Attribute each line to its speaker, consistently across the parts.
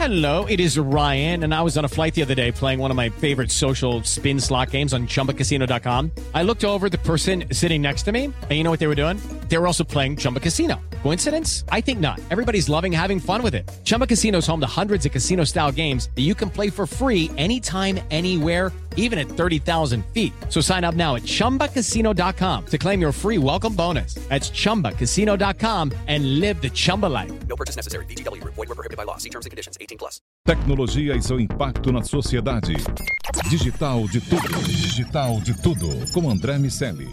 Speaker 1: Hello, it is Ryan, and I was on a flight the other day playing one of my favorite social spin slot games on ChumbaCasino.com. I looked over at the person sitting next to me, and you know what they were doing? They were also playing Chumba Casino. Coincidence? I think not. Everybody's loving having fun with it. Chumba Casino is home to hundreds of casino-style games that you can play for free anytime, anywhere, even at 30,000 feet. So sign up now at ChumbaCasino.com to claim your free welcome bonus. That's ChumbaCasino.com and live the Chumba life.
Speaker 2: No purchase necessary. VGW. Void where prohibited by law. See terms and conditions. 18+.
Speaker 3: Tecnologia e seu impacto na sociedade. Digital de tudo. Digital de tudo. Com André Miceli.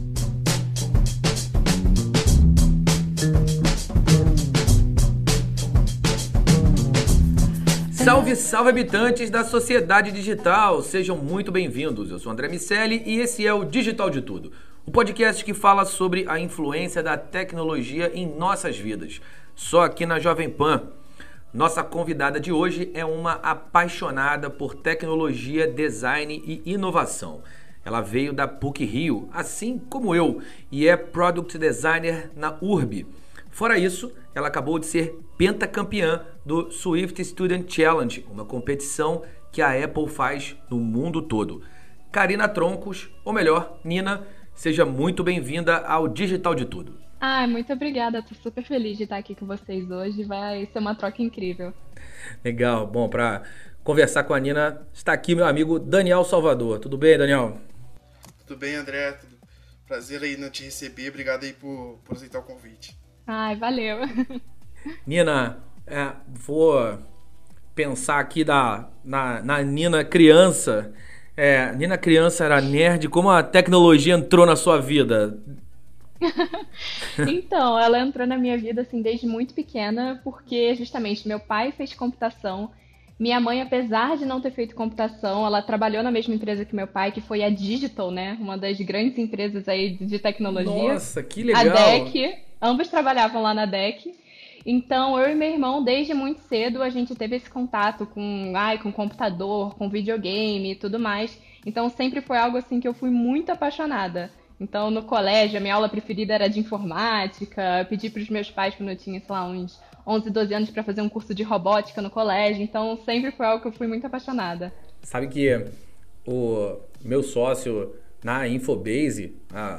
Speaker 4: Salve, salve habitantes da sociedade digital, sejam muito bem-vindos. Eu sou André Miceli e esse é o Digital de Tudo, o podcast que fala sobre a influência da tecnologia em nossas vidas, só aqui na Jovem Pan. Nossa convidada de hoje é uma apaixonada por tecnologia, design e inovação. Ela veio da PUC-Rio, assim como eu, e é Product Designer na URB. Fora isso, ela acabou de ser pentacampeã do Swift Student Challenge, uma competição que a Apple faz no mundo todo. Karina Troncos, ou melhor, Nina, seja muito bem-vinda ao Digital de Tudo.
Speaker 5: Muito obrigada, tô super feliz de estar aqui com vocês hoje, vai ser uma troca incrível.
Speaker 4: Legal, bom, para conversar com a Nina, está aqui meu amigo Daniel Salvador. Tudo bem, Daniel?
Speaker 6: Tudo bem, André? Prazer aí te receber, obrigado aí por aceitar o convite.
Speaker 5: Valeu.
Speaker 4: Nina, vou pensar aqui na Nina criança. Nina criança era nerd, como a tecnologia entrou na sua vida?
Speaker 5: Então, ela entrou na minha vida assim desde muito pequena, porque justamente meu pai fez computação. Minha mãe, apesar de não ter feito computação, ela trabalhou na mesma empresa que meu pai, que foi a Digital, né? Uma das grandes empresas aí de tecnologia.
Speaker 4: Nossa, que legal!
Speaker 5: A DEC, ambos trabalhavam lá na DEC. Então, eu e meu irmão, desde muito cedo, a gente teve esse contato com computador, com videogame e tudo mais. Então, sempre foi algo assim que eu fui muito apaixonada. Então, no colégio, a minha aula preferida era de informática. Eu pedi para os meus pais, quando eu tinha, sei lá, uns 11, 12 anos, para fazer um curso de robótica no colégio. Então, sempre foi algo que eu fui muito apaixonada.
Speaker 4: Sabe que o meu sócio na Infobase,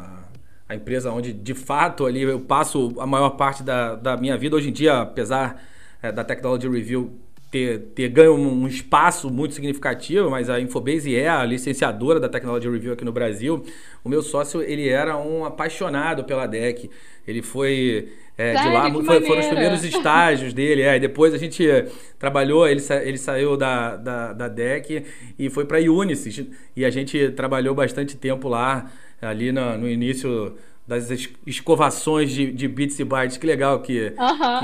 Speaker 4: a empresa onde, de fato, ali eu passo a maior parte da minha vida, hoje em dia, apesar da Technology Review ter ganho um espaço muito significativo, mas a Infobase é a licenciadora da Technology Review aqui no Brasil. O meu sócio, ele era um apaixonado pela DEC. Ele foi de lá, foram os primeiros estágios dele. E depois a gente trabalhou, ele saiu da DEC e foi para a Unisys. E a gente trabalhou bastante tempo lá, ali no início das escovações de bits e bytes. Que legal que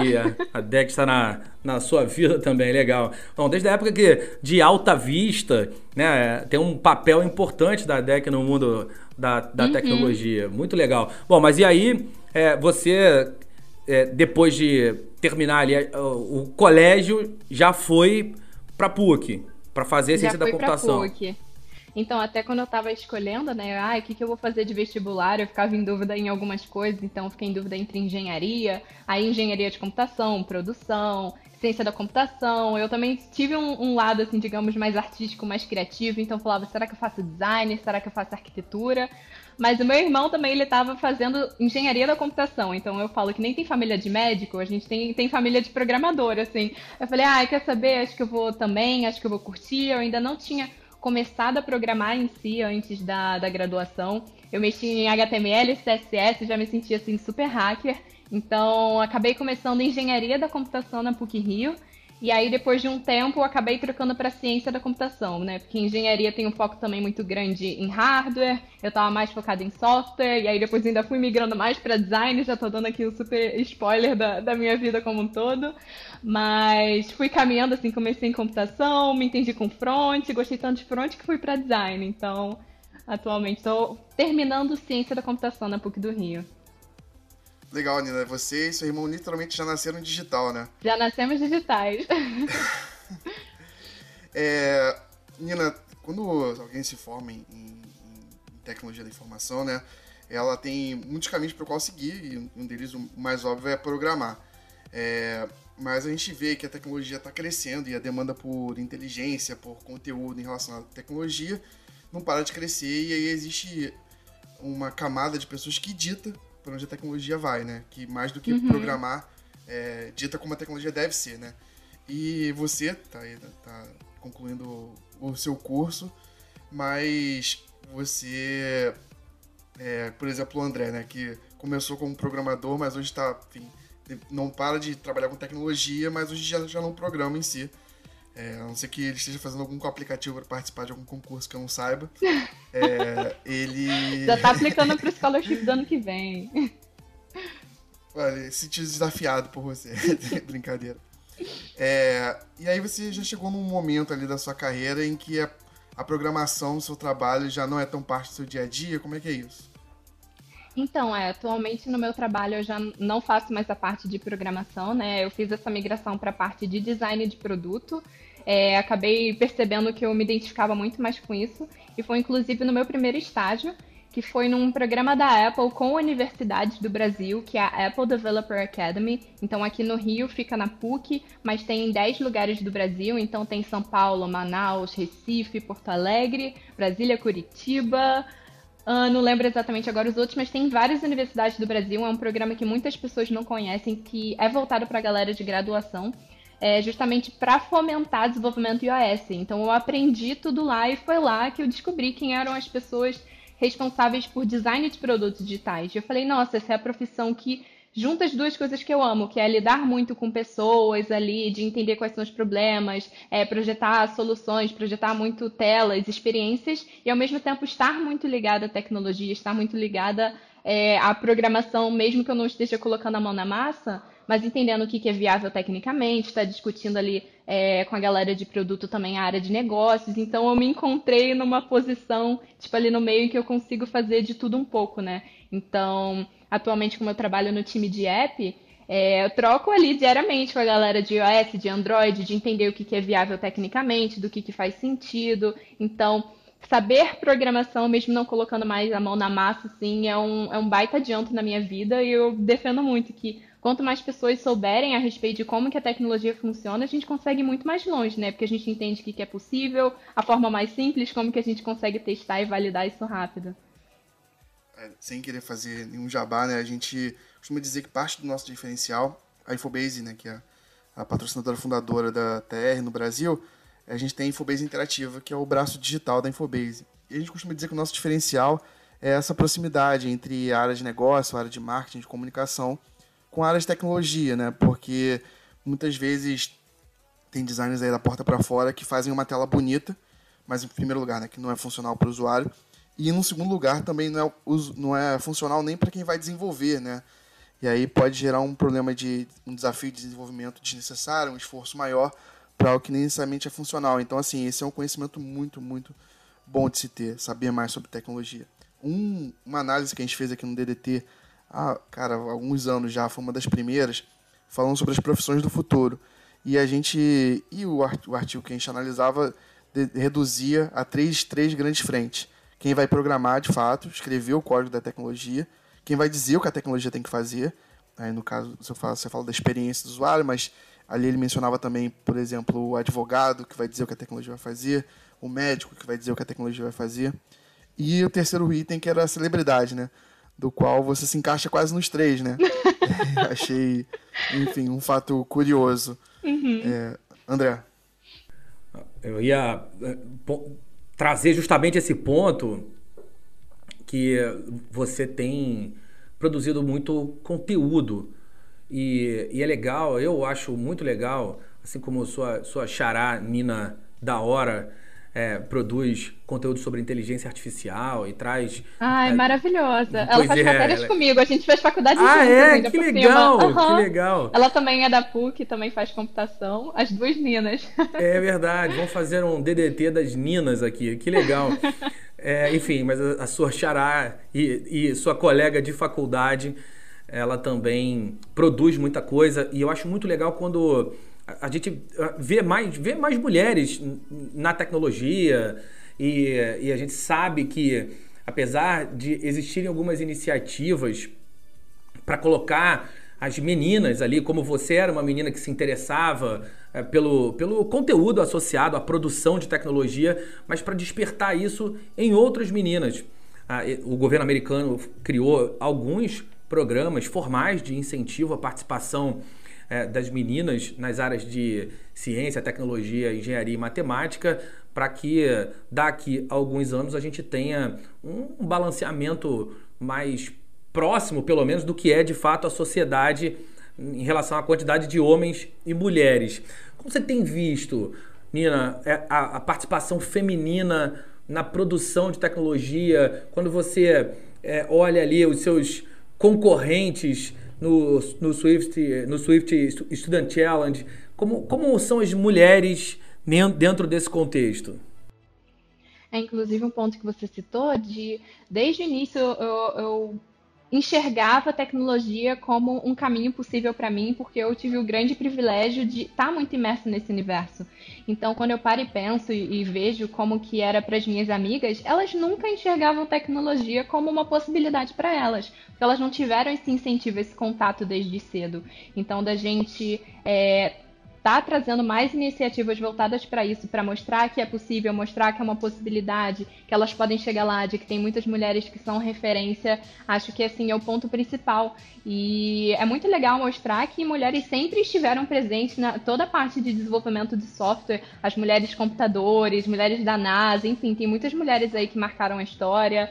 Speaker 4: a DEC está na sua vida também, legal. Bom, desde a época de Alta Vista, né, tem um papel importante da DEC no mundo da tecnologia. Muito legal. Bom, mas e aí, você, depois de terminar ali o colégio, já foi para PUC, para fazer ciência da computação?
Speaker 5: Já fui para PUC. Então, até quando eu tava escolhendo, né, o que eu vou fazer de vestibular, eu ficava em dúvida em algumas coisas, então eu fiquei em dúvida entre engenharia, aí engenharia de computação, produção, ciência da computação. Eu também tive um lado, assim, digamos, mais artístico, mais criativo, então eu falava, será que eu faço design, será que eu faço arquitetura? Mas o meu irmão também, ele tava fazendo engenharia da computação, então eu falo que nem tem família de médico, a gente tem família de programador, assim. Eu falei, quer saber, acho que eu vou também, acho que eu vou curtir, eu ainda não tinha começado a programar em si antes da graduação. Eu mexi em HTML, CSS, já me sentia assim super hacker. Então, acabei começando engenharia da computação na PUC-Rio. E aí, depois de um tempo, eu acabei trocando para ciência da computação, né? Porque engenharia tem um foco também muito grande em hardware, eu estava mais focada em software, e aí depois ainda fui migrando mais para design, já tô dando aqui um super spoiler da minha vida como um todo. Mas fui caminhando assim, comecei em computação, me entendi com front, gostei tanto de front que fui para design. Então, atualmente estou terminando ciência da computação na PUC do Rio.
Speaker 6: Legal, Nina. Você e seu irmão literalmente já nasceram digital, né?
Speaker 5: Já nascemos digitais.
Speaker 6: Nina, quando alguém se forma em tecnologia da informação, né? Ela tem muitos caminhos para o qual seguir, e um deles, o mais óbvio, é programar. mas a gente vê que a tecnologia está crescendo e a demanda por inteligência, por conteúdo em relação à tecnologia não para de crescer, e aí existe uma camada de pessoas que dita para onde a tecnologia vai, né? Que mais do que programar, dita como a tecnologia deve ser, né? E você tá concluindo o seu curso, mas você, por exemplo, o André, né? Que começou como programador, mas hoje não para de trabalhar com tecnologia, mas hoje já não programa em si. A não ser que ele esteja fazendo algum aplicativo para participar de algum concurso que eu não saiba. Ele...
Speaker 5: Já tá aplicando pro scholarship do ano que vem.
Speaker 6: Olha, senti desafiado por você. Brincadeira. E aí você já chegou num momento ali da sua carreira em que a programação do seu trabalho já não é tão parte do seu dia a dia. Como é que é isso?
Speaker 5: Então, atualmente no meu trabalho eu já não faço mais a parte de programação, né? Eu fiz essa migração para a parte de design de produto. Acabei percebendo que eu me identificava muito mais com isso, e foi inclusive no meu primeiro estágio, que foi num programa da Apple com universidades do Brasil, que é a Apple Developer Academy. Então aqui no Rio fica na PUC, mas tem em 10 lugares do Brasil, então tem São Paulo, Manaus, Recife, Porto Alegre, Brasília, Curitiba... não lembro exatamente agora os outros, mas tem várias universidades do Brasil. É um programa que muitas pessoas não conhecem, que é voltado para a galera de graduação, justamente para fomentar desenvolvimento iOS. Então eu aprendi tudo lá, e foi lá que eu descobri quem eram as pessoas responsáveis por design de produtos digitais. Eu falei, nossa, essa é a profissão que junta as duas coisas que eu amo, que é lidar muito com pessoas ali, de entender quais são os problemas, projetar soluções, projetar muito telas, experiências, e ao mesmo tempo estar muito ligada à tecnologia, estar muito ligada à programação, mesmo que eu não esteja colocando a mão na massa, mas entendendo o que é viável tecnicamente, está discutindo ali com a galera de produto também a área de negócios. Então eu me encontrei numa posição, tipo, ali no meio, em que eu consigo fazer de tudo um pouco, né? Então, atualmente, como eu trabalho no time de app, eu troco ali diariamente com a galera de iOS, de Android, de entender o que é viável tecnicamente, do que faz sentido. Então, saber programação, mesmo não colocando mais a mão na massa, assim, é um baita adianto na minha vida, e eu defendo muito que quanto mais pessoas souberem a respeito de como que a tecnologia funciona, a gente consegue ir muito mais longe, né? Porque a gente entende o que é possível, a forma mais simples, como que a gente consegue testar e validar isso rápido.
Speaker 6: Sem querer fazer nenhum jabá, né? A gente costuma dizer que parte do nosso diferencial, a Infobase, né, que é a patrocinadora fundadora da TR no Brasil, a gente tem a Infobase Interativa, que é o braço digital da Infobase. E a gente costuma dizer que o nosso diferencial é essa proximidade entre a área de negócio, a área de marketing, de comunicação, com a área de tecnologia, né? Porque muitas vezes tem designers aí da porta para fora que fazem uma tela bonita, mas em primeiro lugar, né, que não é funcional para o usuário, e no segundo lugar também não é funcional nem para quem vai desenvolver, né? E aí pode gerar um desafio de desenvolvimento desnecessário, um esforço maior para algo que nem necessariamente é funcional. Então, assim, esse é um conhecimento muito, muito bom de se ter, saber mais sobre tecnologia. Uma análise que a gente fez aqui no DDT, há alguns anos já, foi uma das primeiras, falando sobre as profissões do futuro. E o artigo que a gente analisava reduzia a três grandes frentes. Quem vai programar, de fato, escrever o código da tecnologia, quem vai dizer o que a tecnologia tem que fazer, aí no caso você fala da experiência do usuário, mas ali ele mencionava também, por exemplo, o advogado, que vai dizer o que a tecnologia vai fazer, o médico, que vai dizer o que a tecnologia vai fazer, e o terceiro item, que era a celebridade, né, do qual você se encaixa quase nos três, né? Achei, enfim, um fato curioso. André?
Speaker 4: Eu ia trazer justamente esse ponto, que você tem produzido muito conteúdo, e é legal, eu acho muito legal, assim como sua xará Nina da hora produz conteúdo sobre inteligência artificial e traz...
Speaker 5: Ai, maravilhosa. Ela faz matérias comigo, a gente faz faculdade juntos.
Speaker 4: Ah, que legal, que legal.
Speaker 5: Ela também é da PUC, também faz computação, as duas Ninas.
Speaker 4: É verdade, vamos fazer um DDT das Ninas aqui, que legal. Enfim, mas a sua xará e sua colega de faculdade, ela também produz muita coisa, e eu acho muito legal quando a gente vê mais mulheres na tecnologia, e a gente sabe que, apesar de existirem algumas iniciativas para colocar as meninas ali, como você era uma menina que se interessava pelo conteúdo associado à produção de tecnologia, mas para despertar isso em outras meninas. O governo americano criou alguns programas formais de incentivo à participação das meninas nas áreas de ciência, tecnologia, engenharia e matemática, para que daqui a alguns anos a gente tenha um balanceamento mais próximo, pelo menos, do que é de fato a sociedade em relação à quantidade de homens e mulheres. Como você tem visto, Nina, a participação feminina na produção de tecnologia, quando você olha ali os seus concorrentes no Swift Student Challenge, como são as mulheres dentro desse contexto?
Speaker 5: Inclusive um ponto que você citou, desde o início eu enxergava a tecnologia como um caminho possível para mim, porque eu tive o grande privilégio de estar muito imersa nesse universo. Então, quando eu paro e penso e vejo como que era para as minhas amigas, elas nunca enxergavam tecnologia como uma possibilidade para elas, porque elas não tiveram esse incentivo, esse contato desde cedo. Então, da gente tá trazendo mais iniciativas voltadas para isso, para mostrar que é possível, mostrar que é uma possibilidade, que elas podem chegar lá, de que tem muitas mulheres que são referência, acho que assim é o ponto principal. E é muito legal mostrar que mulheres sempre estiveram presentes na toda a parte de desenvolvimento de software, as mulheres computadores, mulheres da NASA, enfim, tem muitas mulheres aí que marcaram a história.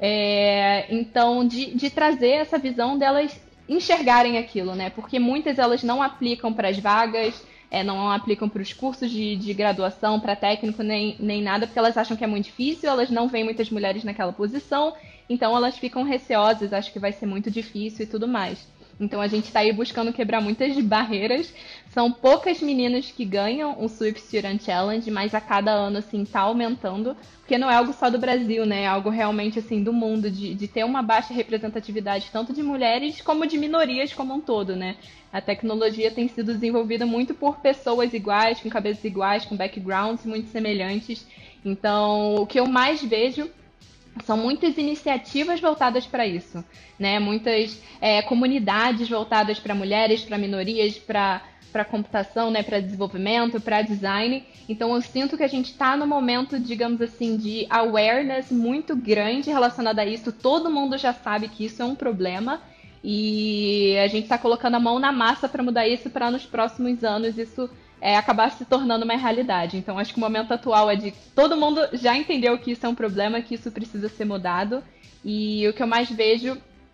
Speaker 5: Então, de trazer essa visão delas enxergarem aquilo, né? Porque muitas elas não aplicam para as vagas, não aplicam para os cursos de graduação, para técnico, nem nada, porque elas acham que é muito difícil, elas não veem muitas mulheres naquela posição, então elas ficam receosas, acham que vai ser muito difícil e tudo mais. Então a gente está aí buscando quebrar muitas barreiras. São poucas meninas que ganham o Swift Student Challenge, mas a cada ano assim está aumentando, porque não é algo só do Brasil, né? É algo realmente assim do mundo, de ter uma baixa representatividade tanto de mulheres como de minorias como um todo, né? A tecnologia tem sido desenvolvida muito por pessoas iguais, com cabeças iguais, com backgrounds muito semelhantes. Então, o que eu mais vejo são muitas iniciativas voltadas para isso, né? Muitas comunidades voltadas para mulheres, para minorias, para computação, né? Para desenvolvimento, para design. Então eu sinto que a gente está no momento, digamos assim, de awareness muito grande relacionado a isso. Todo mundo já sabe que isso é um problema e a gente está colocando a mão na massa para mudar isso, para nos próximos anos isso acabar se tornando uma realidade. Então acho que o momento atual é de todo mundo já entendeu que isso é um problema, que isso precisa ser mudado. E o que eu mais vejo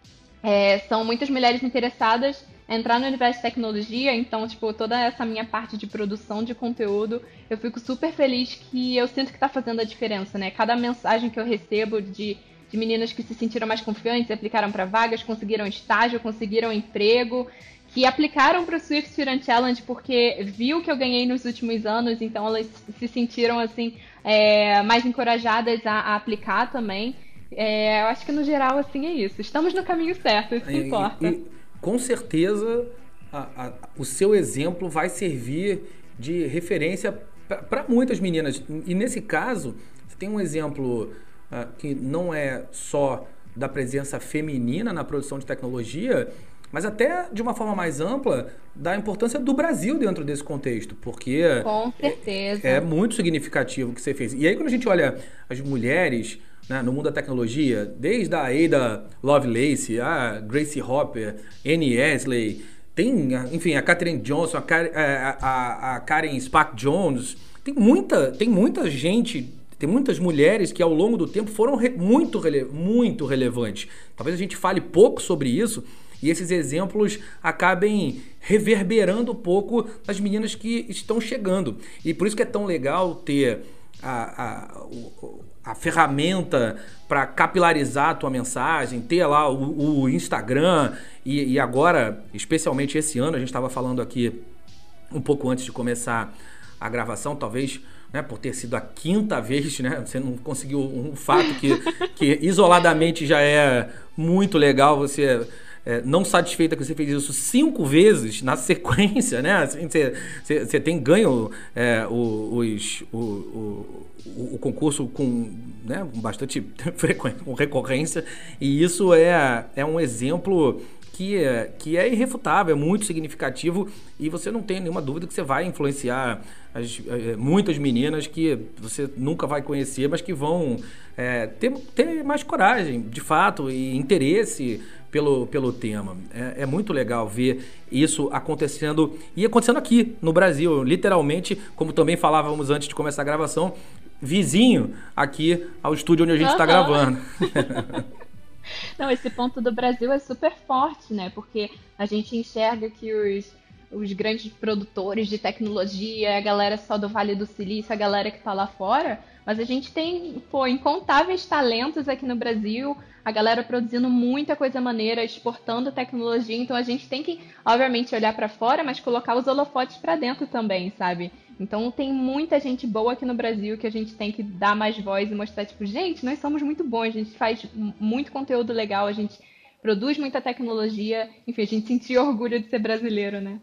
Speaker 5: são muitas mulheres interessadas em entrar no universo de tecnologia. Então, tipo, toda essa minha parte de produção de conteúdo, eu fico super feliz que eu sinto que está fazendo a diferença, né? Cada mensagem que eu recebo de meninas que se sentiram mais confiantes, aplicaram para vagas, conseguiram estágio, conseguiram emprego, que aplicaram para o Swift Student Challenge porque viu que eu ganhei nos últimos anos, então elas se sentiram assim mais encorajadas a aplicar também. Eu acho que no geral assim é isso. Estamos no caminho certo, isso que importa.
Speaker 4: E com certeza o seu exemplo vai servir de referência para muitas meninas. E nesse caso, você tem um exemplo que não é só da presença feminina na produção de tecnologia, mas até de uma forma mais ampla da importância do Brasil dentro desse contexto, porque
Speaker 5: com certeza
Speaker 4: é muito significativo o que você fez. E aí quando a gente olha as mulheres, né, no mundo da tecnologia, desde a Ada Lovelace, a Gracie Hopper, Annie Esley, tem, enfim, a Katherine Johnson, a Karen Spack Jones, tem muita gente, tem muitas mulheres que ao longo do tempo foram muito relevantes. Talvez a gente fale pouco sobre isso e esses exemplos acabem reverberando um pouco nas meninas que estão chegando. E por isso que é tão legal ter a ferramenta para capilarizar a tua mensagem, ter lá o Instagram e agora, especialmente esse ano, a gente estava falando aqui um pouco antes de começar a gravação, talvez, né, por ter sido a 5ª vez, né, você não conseguiu um fato que isoladamente já é muito legal, você não satisfeita que você fez isso 5 vezes na sequência, né? Assim, você tem ganho o concurso com, né, bastante frequência, com recorrência, e isso é um exemplo que é irrefutável, é muito significativo, e você não tem nenhuma dúvida que você vai influenciar muitas meninas que você nunca vai conhecer, mas que vão ter mais coragem, de fato, e interesse pelo tema. É muito legal ver isso acontecendo, e acontecendo aqui no Brasil, literalmente, como também falávamos antes de começar a gravação, vizinho aqui ao estúdio onde a gente está gravando.
Speaker 5: Não, esse ponto do Brasil é super forte, né? Porque a gente enxerga que os grandes produtores de tecnologia, a galera só do Vale do Silício, a galera que tá lá fora, mas a gente tem, incontáveis talentos aqui no Brasil, a galera produzindo muita coisa maneira, exportando tecnologia, então a gente tem que, obviamente, olhar para fora, mas colocar os holofotes para dentro também, sabe? Então tem muita gente boa aqui no Brasil que a gente tem que dar mais voz e mostrar, tipo, gente, nós somos muito bons, a gente faz muito conteúdo legal, a gente produz muita tecnologia, enfim, a gente sentir orgulho de ser brasileiro, né?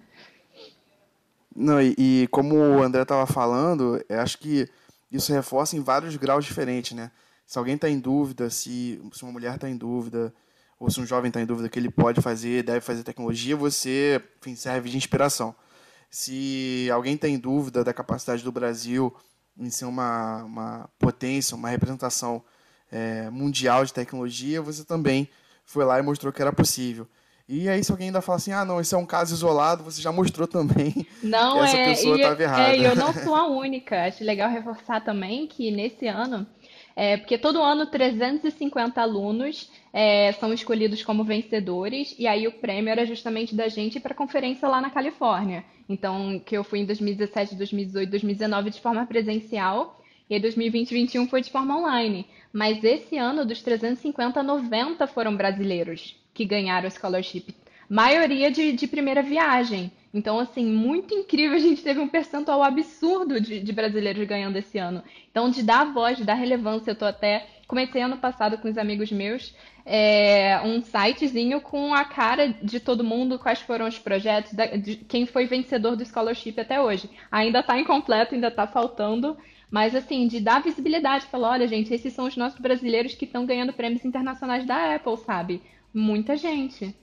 Speaker 6: Não, e como o André estava falando, eu acho que isso reforça em vários graus diferentes, né? Se alguém está em dúvida, se uma mulher está em dúvida, ou se um jovem está em dúvida que ele pode fazer, deve fazer tecnologia, você, enfim, serve de inspiração. Se alguém tem dúvida da capacidade do Brasil em ser uma potência, uma representação mundial de tecnologia, você também foi lá e mostrou que era possível. E aí, se alguém ainda fala assim, não, esse é um caso isolado, você já mostrou também
Speaker 5: não,
Speaker 6: que essa pessoa estava errada.
Speaker 5: Eu não sou a única. Acho legal reforçar também que nesse ano, porque todo ano 350 alunos são escolhidos como vencedores, e aí o prêmio era justamente da gente para a conferência lá na Califórnia. Então, que eu fui em 2017, 2018, 2019 de forma presencial, e aí 2020 e 2021 foi de forma online. Mas esse ano, dos 350, 90 foram brasileiros que ganharam o scholarship. Maioria de primeira viagem. Então, assim, muito incrível. A gente teve um percentual absurdo de brasileiros ganhando esse ano. Então, de dar voz, de dar relevância, comecei ano passado com os amigos meus, um sitezinho com a cara de todo mundo, quais foram os projetos, de quem foi vencedor do scholarship até hoje. Ainda está incompleto, ainda está faltando, mas assim, de dar visibilidade, falar, olha gente, esses são os nossos brasileiros que estão ganhando prêmios internacionais da Apple, sabe? Muita gente.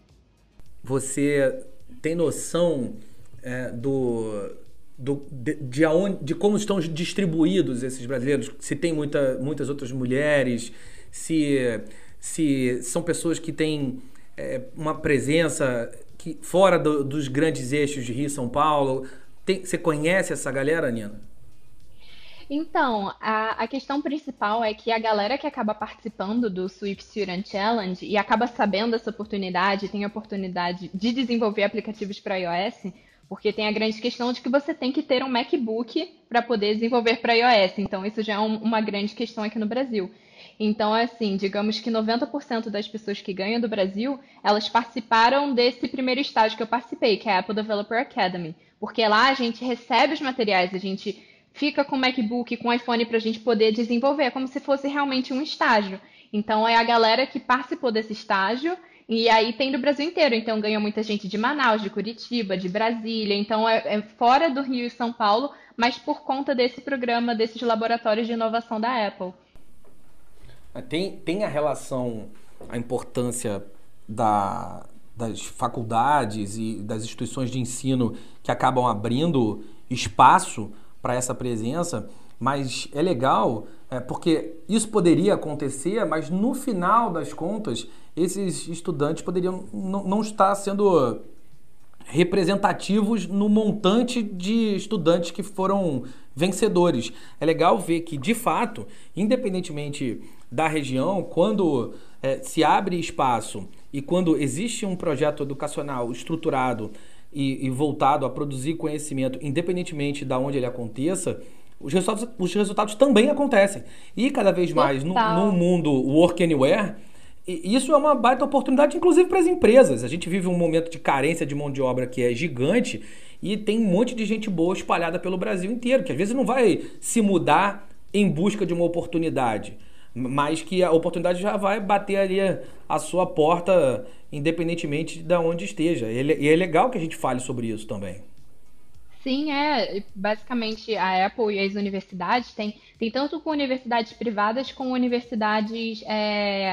Speaker 4: Você tem noção de como estão distribuídos esses brasileiros? Se tem muitas outras mulheres, se são pessoas que têm uma presença fora dos grandes eixos de Rio e São Paulo. Você conhece essa galera, Nina?
Speaker 5: Então, a questão principal é que a galera que acaba participando do Swift Student Challenge e acaba sabendo dessa oportunidade, tem a oportunidade de desenvolver aplicativos para iOS, porque tem a grande questão de que você tem que ter um MacBook para poder desenvolver para iOS. Então, isso já é uma grande questão aqui no Brasil. Então, assim, digamos que 90% das pessoas que ganham do Brasil, elas participaram desse primeiro estágio que eu participei, que é a Apple Developer Academy. Porque lá a gente recebe os materiais, a gente fica com o MacBook, com o iPhone para a gente poder desenvolver, como se fosse realmente um estágio. Então, é a galera que participou desse estágio, e aí tem do Brasil inteiro. Então, ganhou muita gente de Manaus, de Curitiba, de Brasília. Então, é fora do Rio e São Paulo, mas por conta desse programa, desses laboratórios de inovação da Apple.
Speaker 4: Tem a relação, a importância das faculdades e das instituições de ensino que acabam abrindo espaço para essa presença, mas é legal porque isso poderia acontecer, mas no final das contas, esses estudantes poderiam não estar sendo representativos no montante de estudantes que foram vencedores. É legal ver que, de fato, independentemente da região, quando se abre espaço e quando existe um projeto educacional estruturado e voltado a produzir conhecimento, independentemente de onde ele aconteça, os resultados também acontecem. E cada vez mais, no mundo work anywhere, isso é uma baita oportunidade, inclusive para as empresas. A gente vive um momento de carência de mão de obra que é gigante e tem um monte de gente boa espalhada pelo Brasil inteiro, que às vezes não vai se mudar em busca de uma oportunidade, mas que a oportunidade já vai bater ali a sua porta, independentemente de onde esteja. E é legal que a gente fale sobre isso também.
Speaker 5: Sim, basicamente a Apple e as universidades tem tanto com universidades privadas como universidades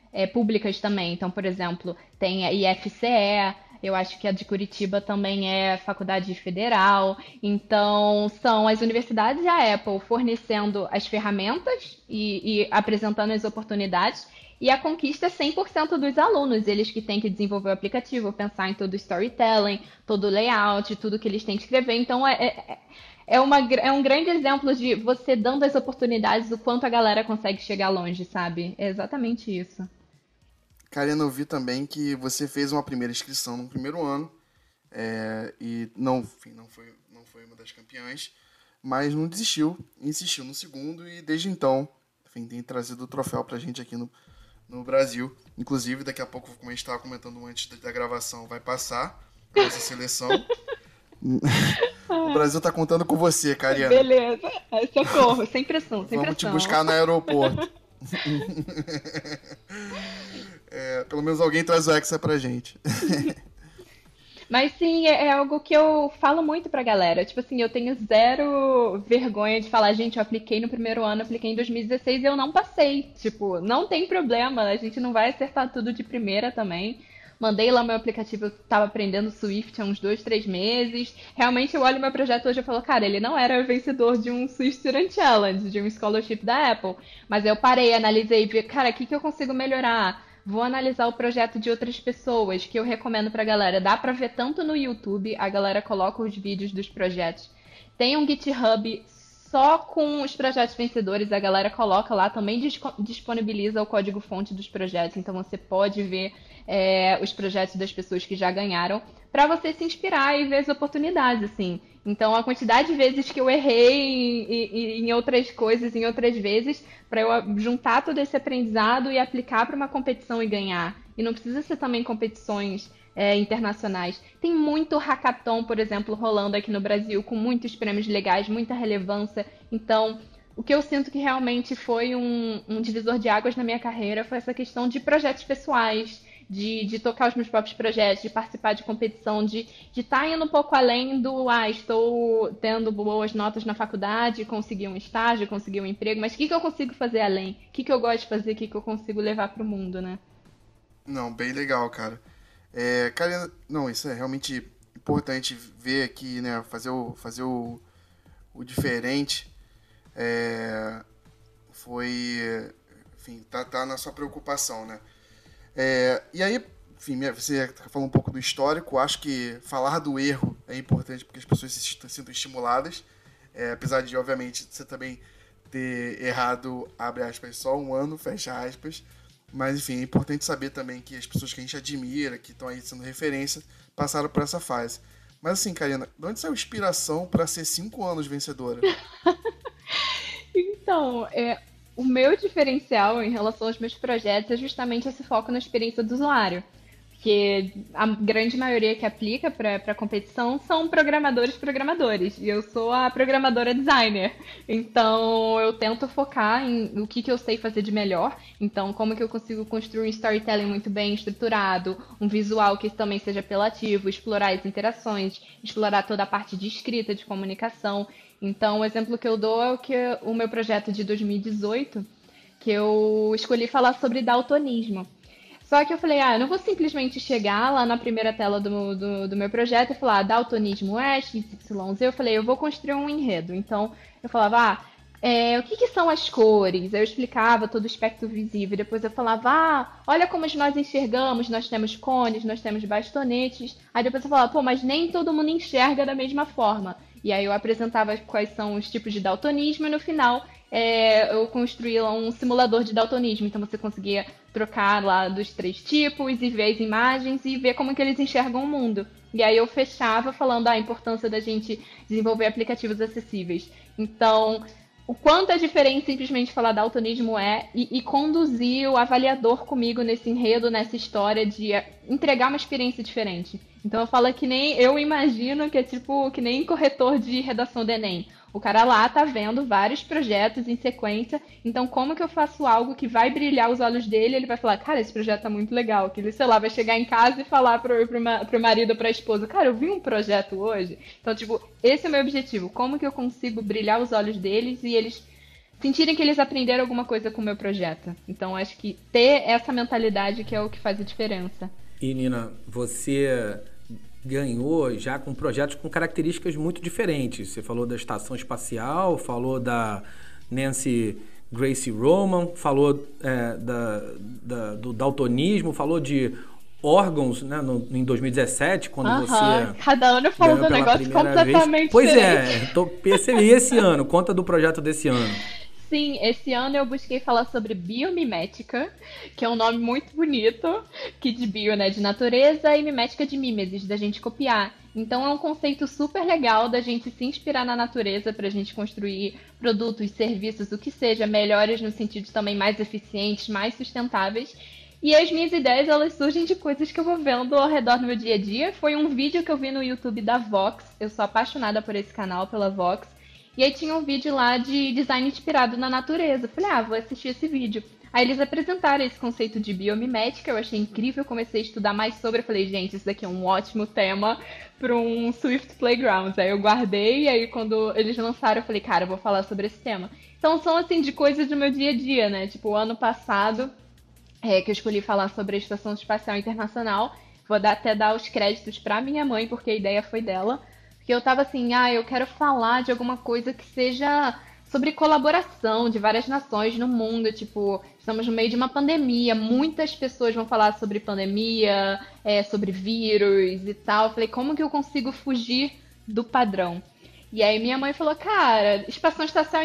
Speaker 5: públicas também. Então, por exemplo, tem a IFCE, eu acho que a de Curitiba também é faculdade federal. Então, são as universidades e a Apple fornecendo as ferramentas e apresentando as oportunidades. E a conquista é 100% dos alunos, eles que têm que desenvolver o aplicativo, pensar em todo o storytelling, todo o layout, tudo que eles têm que escrever. Então, é um grande exemplo de você dando as oportunidades, o quanto a galera consegue chegar longe, sabe? É exatamente isso.
Speaker 6: Karina, eu vi também que você fez uma primeira inscrição no primeiro ano e não foi uma das campeãs, mas não desistiu, insistiu no segundo e desde então, enfim, tem trazido o troféu pra gente aqui no Brasil. Inclusive, daqui a pouco, como a gente estava comentando antes da gravação, vai passar a nossa seleção. O Brasil tá contando com você, Karina.
Speaker 5: Beleza, socorro, sem pressão, sem
Speaker 6: Vamos
Speaker 5: pressão.
Speaker 6: te buscar no aeroporto. Pelo menos alguém traz o Hexa pra gente.
Speaker 5: Mas sim, é algo que eu falo muito pra galera. Tipo assim, eu tenho zero vergonha de falar, gente, eu apliquei no primeiro ano, apliquei em 2016 e eu não passei. Tipo, não tem problema, a gente não vai acertar tudo de primeira também. Mandei lá meu aplicativo, eu tava aprendendo Swift há uns 2, 3 meses. Realmente eu olho meu projeto hoje e falo, cara, ele não era vencedor de um Swift Student Challenge, de um scholarship da Apple. Mas eu parei, analisei, vi, cara, o que eu consigo melhorar? Vou analisar o projeto de outras pessoas, que eu recomendo pra galera. Dá pra ver tanto no YouTube, a galera coloca os vídeos dos projetos. Tem um GitHub só com os projetos vencedores, a galera coloca lá, também disponibiliza o código-fonte dos projetos, então você pode ver os projetos das pessoas que já ganharam, para você se inspirar e ver as oportunidades, assim. Então, a quantidade de vezes que eu errei em outras coisas, em outras vezes, para eu juntar todo esse aprendizado e aplicar para uma competição e ganhar. E não precisa ser também competições internacionais. Tem muito hackathon, por exemplo, rolando aqui no Brasil, com muitos prêmios legais, muita relevância. Então, o que eu sinto que realmente foi um divisor de águas na minha carreira foi essa questão de projetos pessoais, de tocar os meus próprios projetos, de participar de competição, de estar indo um pouco além do estou tendo boas notas na faculdade, consegui um estágio, consegui um emprego, mas o que eu consigo fazer além? O que eu gosto de fazer? O que eu consigo levar para o mundo, né?
Speaker 6: Não, bem legal, cara. Karina, não, isso é realmente importante ver aqui, né? Fazer o diferente. Enfim, tá na sua preocupação, né? E aí, enfim, você falou um pouco do histórico. Acho que falar do erro é importante porque as pessoas se sintam estimuladas. Apesar de, obviamente, você também ter errado, abre aspas, só um ano, fecha aspas. Mas, enfim, é importante saber também que as pessoas que a gente admira, que estão aí sendo referência, passaram por essa fase. Mas, assim, Karina, de onde saiu a inspiração para ser 5 anos vencedora?
Speaker 5: Então, o meu diferencial em relação aos meus projetos é justamente esse foco na experiência do usuário. Porque a grande maioria que aplica para competição são programadores. E eu sou a programadora designer. Então, eu tento focar no que eu sei fazer de melhor. Então, como que eu consigo construir um storytelling muito bem estruturado, um visual que também seja apelativo, explorar as interações, explorar toda a parte de escrita, de comunicação. Então, o exemplo que eu dou é o meu projeto de 2018, que eu escolhi falar sobre daltonismo. Só que eu falei, eu não vou simplesmente chegar lá na primeira tela do meu projeto e falar daltonismo é XYZ. Eu falei, eu vou construir um enredo. Então, eu falava, o que são as cores? Eu explicava todo o espectro visível. Depois eu falava, olha como nós enxergamos, nós temos cones, nós temos bastonetes. Aí depois eu falava, mas nem todo mundo enxerga da mesma forma. E aí eu apresentava quais são os tipos de daltonismo e no final eu construí lá um simulador de daltonismo. Então você conseguia trocar lá dos 3 tipos e ver as imagens e ver como que eles enxergam o mundo. E aí eu fechava falando a importância da gente desenvolver aplicativos acessíveis. Então, o quanto é diferente simplesmente falar daltonismo e conduzir o avaliador comigo nesse enredo, nessa história de entregar uma experiência diferente. Então eu falo que nem eu imagino que é tipo que nem corretor de redação do Enem. O cara lá tá vendo vários projetos em sequência, então como que eu faço algo que vai brilhar os olhos dele? Ele vai falar, cara, esse projeto tá muito legal. Que ele, sei lá, vai chegar em casa e falar pro marido, pra esposa, cara, eu vi um projeto hoje. Então, tipo, esse é o meu objetivo. Como que eu consigo brilhar os olhos deles e eles sentirem que eles aprenderam alguma coisa com o meu projeto. Então, acho que ter essa mentalidade que é o que faz a diferença.
Speaker 4: E, Nina, você ganhou já com projetos com características muito diferentes. Você falou da Estação Espacial, falou da Nancy Gracie Roman, falou do daltonismo, falou de órgãos, né, em 2017, quando você
Speaker 5: cada ano falando um negócio completamente
Speaker 4: Pois
Speaker 5: diferente.
Speaker 4: Percebi esse ano. Conta do projeto desse ano.
Speaker 5: Sim, esse ano eu busquei falar sobre biomimética, que é um nome muito bonito, que de bio, né, de natureza, e mimética de mimesis, da gente copiar. Então é um conceito super legal da gente se inspirar na natureza para a gente construir produtos, serviços, o que seja, melhores no sentido também mais eficientes, mais sustentáveis. E as minhas ideias, elas surgem de coisas que eu vou vendo ao redor do meu dia a dia. Foi um vídeo que eu vi no YouTube da Vox, eu sou apaixonada por esse canal, pela Vox. E aí tinha um vídeo lá de design inspirado na natureza. Eu falei, vou assistir esse vídeo. Aí eles apresentaram esse conceito de biomimética, eu achei incrível, comecei a estudar mais sobre, eu falei, gente, isso daqui é um ótimo tema para um Swift Playgrounds. Aí eu guardei, e aí quando eles lançaram, eu falei, cara, eu vou falar sobre esse tema. Então são, assim, de coisas do meu dia a dia, né? Tipo, o ano passado, que eu escolhi falar sobre a Estação Espacial Internacional, vou até dar os créditos para minha mãe, porque a ideia foi dela. Porque eu tava assim, eu quero falar de alguma coisa que seja sobre colaboração de várias nações no mundo. Tipo, estamos no meio de uma pandemia, muitas pessoas vão falar sobre pandemia, sobre vírus e tal. Eu falei, como que eu consigo fugir do padrão? E aí minha mãe falou, cara, Espação Espacial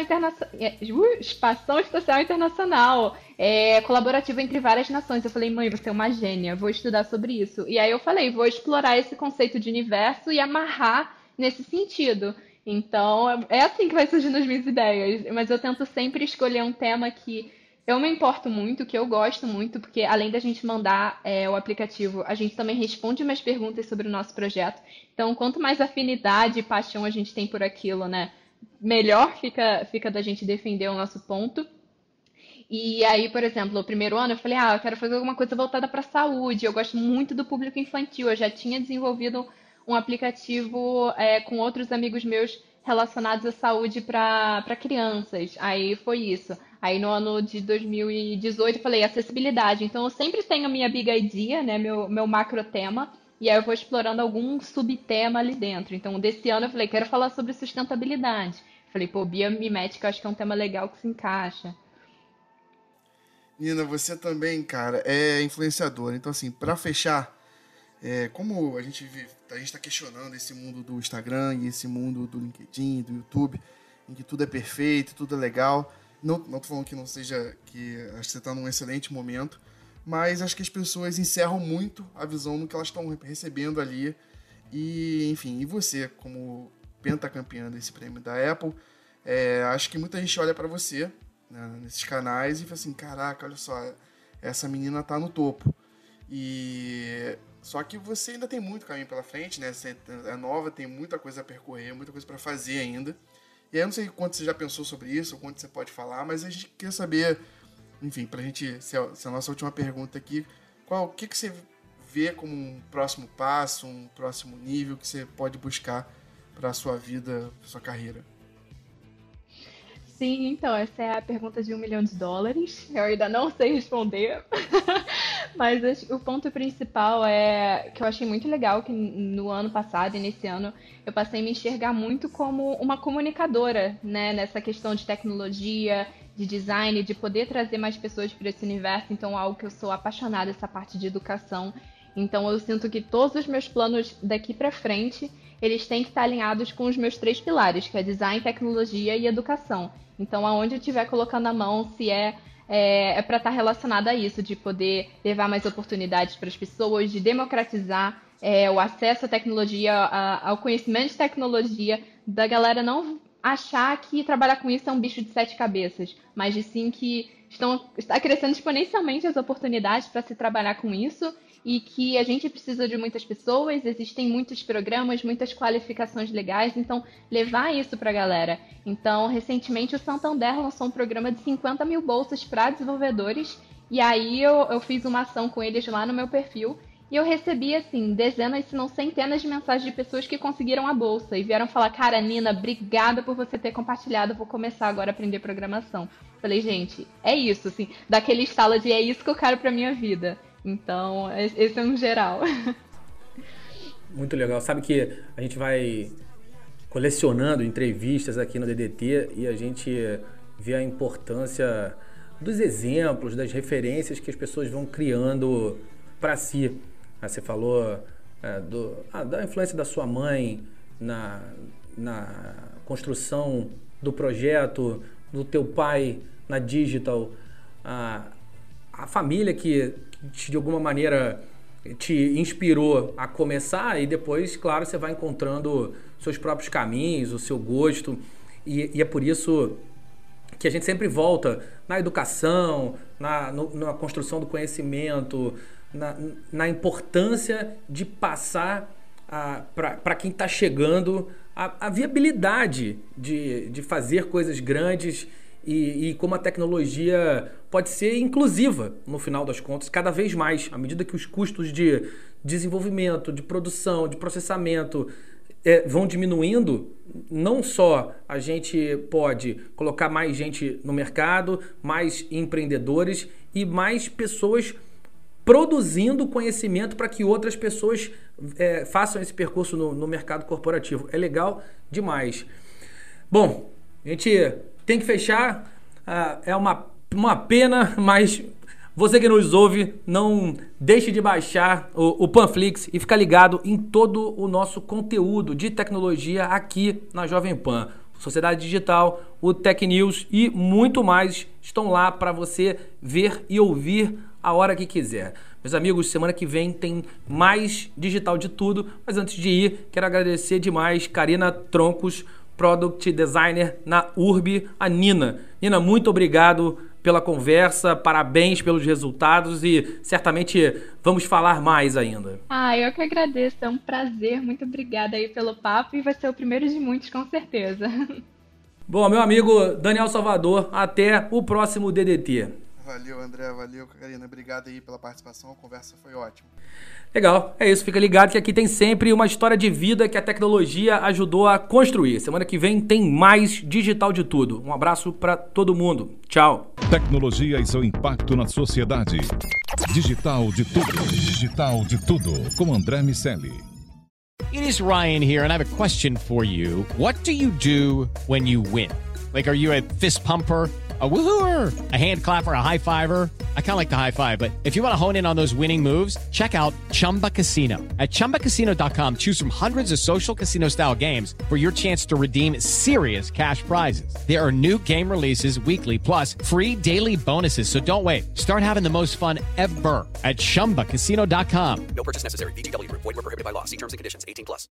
Speaker 5: Internacional, colaborativa entre várias nações. Eu falei, mãe, você é uma gênia, vou estudar sobre isso. E aí eu falei, vou explorar esse conceito de universo e amarrar nesse sentido. Então, é assim que vai surgindo as minhas ideias. Mas eu tento sempre escolher um tema que eu me importo muito, que eu gosto muito, porque além da gente mandar o aplicativo, a gente também responde umas perguntas sobre o nosso projeto. Então, quanto mais afinidade e paixão a gente tem por aquilo, né, melhor fica da gente defender o nosso ponto. E aí, por exemplo, o primeiro ano eu falei, eu quero fazer alguma coisa voltada para a saúde. Eu gosto muito do público infantil. Eu já tinha desenvolvido um aplicativo com outros amigos meus relacionados à saúde para crianças. Aí foi isso. Aí no ano de 2018 eu falei acessibilidade. Então eu sempre tenho a minha big idea, né, meu macro tema, e aí eu vou explorando algum subtema ali dentro. Então desse ano eu falei, quero falar sobre sustentabilidade. Falei, biomimética, acho que é um tema legal que se encaixa.
Speaker 6: Nina, você também, cara, é influenciadora. Então, assim, para fechar, como a gente está questionando esse mundo do Instagram e esse mundo do LinkedIn, do YouTube, em que tudo é perfeito, tudo é legal. Não tô falando que não seja, que acho que você está num excelente momento, mas acho que as pessoas encerram muito a visão no que elas estão recebendo ali. E, enfim, e você, como pentacampeã desse prêmio da Apple, acho que muita gente olha para você, né, nesses canais e fala assim, caraca, olha só, essa menina tá no topo. Só que você ainda tem muito caminho pela frente, né? Você é nova, tem muita coisa a percorrer, muita coisa para fazer ainda. E aí eu não sei quanto você já pensou sobre isso, ou quanto você pode falar, mas a gente quer saber, enfim, pra gente ser a nossa última pergunta aqui, o que você vê como um próximo passo, um próximo nível que você pode buscar para a sua vida, pra sua carreira?
Speaker 5: Sim, então, essa é a pergunta de $1 milhão. Eu ainda não sei responder, mas o ponto principal é que eu achei muito legal que no ano passado e nesse ano eu passei a me enxergar muito como uma comunicadora, né, nessa questão de tecnologia, de design, de poder trazer mais pessoas para esse universo. Então, algo que eu sou apaixonada, essa parte de educação. Então, eu sinto que todos os meus planos daqui para frente, eles têm que estar alinhados com os meus 3 pilares, que é design, tecnologia e educação. Então, aonde eu estiver colocando a mão, se é para estar relacionado a isso, de poder levar mais oportunidades para as pessoas, de democratizar o acesso à tecnologia, ao conhecimento de tecnologia, da galera não achar que trabalhar com isso é um bicho de 7 cabeças, mas de sim que está crescendo exponencialmente as oportunidades para se trabalhar com isso e que a gente precisa de muitas pessoas, existem muitos programas, muitas qualificações legais, então levar isso para a galera. Então, recentemente o Santander lançou um programa de 50 mil bolsas para desenvolvedores, e aí eu fiz uma ação com eles lá no meu perfil, E eu recebi, assim, dezenas, se não centenas de mensagens de pessoas que conseguiram a bolsa e vieram falar, cara, Nina, obrigada por você ter compartilhado, vou começar agora a aprender programação. Falei, gente, é isso, assim, daquele estalo de é isso que eu quero pra minha vida. Então, esse é um geral.
Speaker 4: Muito legal. Sabe que a gente vai colecionando entrevistas aqui no DDT e a gente vê a importância dos exemplos, das referências que as pessoas vão criando para si. Você falou da influência da sua mãe na construção do projeto, do teu pai na digital, a família que de alguma maneira te inspirou a começar e depois, claro, você vai encontrando seus próprios caminhos, o seu gosto e é por isso que a gente sempre volta na educação, na construção do conhecimento, na importância de passar para quem está chegando a viabilidade de fazer coisas grandes e como a tecnologia pode ser inclusiva, no final das contas, cada vez mais, à medida que os custos de desenvolvimento, de produção, de processamento vão diminuindo, não só a gente pode colocar mais gente no mercado, mais empreendedores e mais pessoas produzindo conhecimento para que outras pessoas façam esse percurso no mercado corporativo. É legal demais. Bom, a gente tem que fechar. É uma pena, mas você que nos ouve, não deixe de baixar o Panflix e ficar ligado em todo o nosso conteúdo de tecnologia aqui na Jovem Pan. Sociedade Digital, o Tech News e muito mais estão lá para você ver e ouvir a hora que quiser. Meus amigos, semana que vem tem mais Digital de Tudo, mas antes de ir, quero agradecer demais Karina Troncos, Product Designer na Urb, a Nina. Nina, muito obrigado pela conversa, parabéns pelos resultados e certamente vamos falar mais ainda.
Speaker 5: Eu que agradeço, é um prazer, muito obrigada aí pelo papo e vai ser o primeiro de muitos, com certeza.
Speaker 4: Bom, meu amigo Daniel Salvador, até o próximo DDT.
Speaker 6: Valeu, André, valeu, Karina, obrigado aí pela participação, a conversa foi ótima.
Speaker 4: Legal, é isso, fica ligado que aqui tem sempre uma história de vida que a tecnologia ajudou a construir. Semana que vem tem mais Digital de Tudo. Um abraço para todo mundo. Tchau.
Speaker 3: Tecnologia e seu impacto na sociedade. Digital de Tudo. Digital de Tudo. Com André Miceli.
Speaker 1: It is Ryan here, and I have a question for you. What do you do when you win? Like, are you a fist pumper, a woohooer, a hand clapper, a high fiver? I kind of like the high five, but if you want to hone in on those winning moves, check out Chumba Casino. At ChumbaCasino.com, choose from hundreds of social casino style games for your chance to redeem serious cash prizes. There are new game releases weekly, plus free daily bonuses. So don't wait. Start having the most fun ever at ChumbaCasino.com.
Speaker 2: No purchase necessary. VGW Group. Void where prohibited by law. See terms and conditions. 18+.